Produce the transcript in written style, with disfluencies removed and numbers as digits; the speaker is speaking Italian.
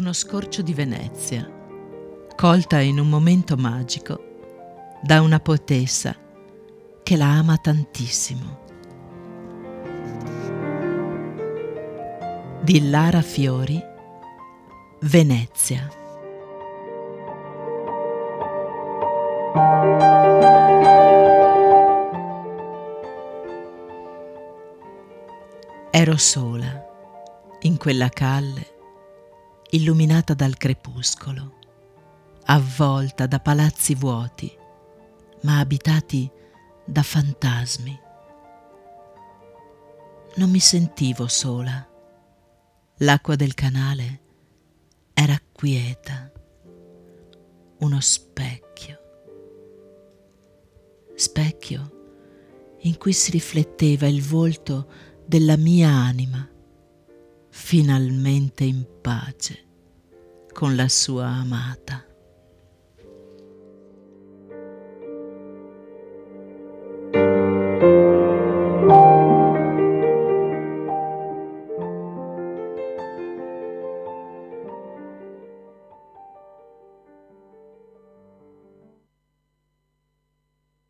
uno scorcio di Venezia, colta in un momento magico da una poetessa che la ama tantissimo. Di Lara Fiori, Venezia. Ero sola in quella calle, illuminata dal crepuscolo, avvolta da palazzi vuoti, ma abitati da fantasmi. Non mi sentivo sola. L'acqua del canale era quieta, uno specchio in cui si rifletteva il volto della mia anima, finalmente in pace con la sua amata.